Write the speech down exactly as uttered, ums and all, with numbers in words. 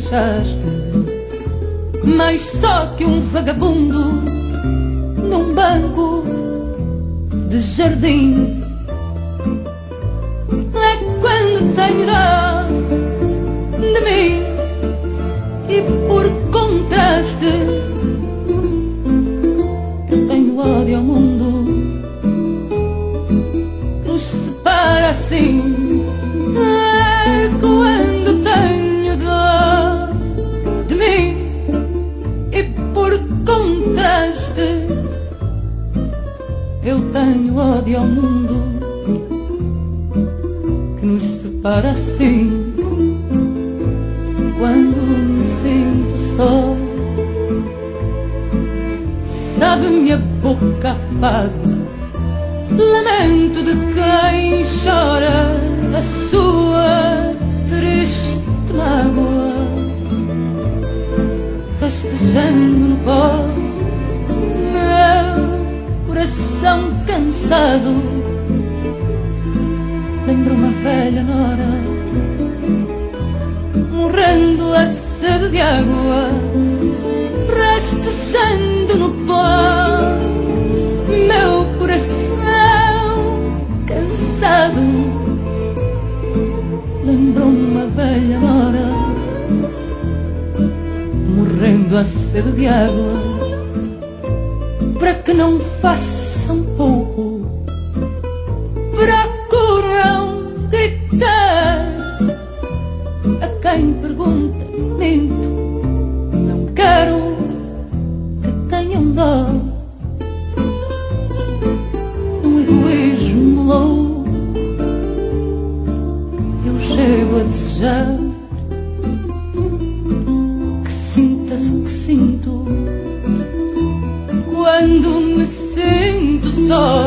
deixaste mais só que um vagabundo num banco de jardim. É quando tenho dó de mim e por contraste eu tenho ódio ao mundo que nos separa assim. É quando tenho dó de mim e por contraste eu tenho ódio ao mundo que nos separa assim. Quando me sinto só, sabe-me a boca a fado, lamento de quem chora a sua triste mágoa, festejando no pó meu coração cansado. Lembro uma velha nora morrendo a sede de água, rastejando no pó meu coração cansado. Lembro uma velha nora morrendo a sede de água, para que não faça um pouco, procuram gritar a quem pergunta. Minto, não quero que tenham dó. Num egoísmo louco eu chego a desejar que sintas o que sinto quando me sinto só.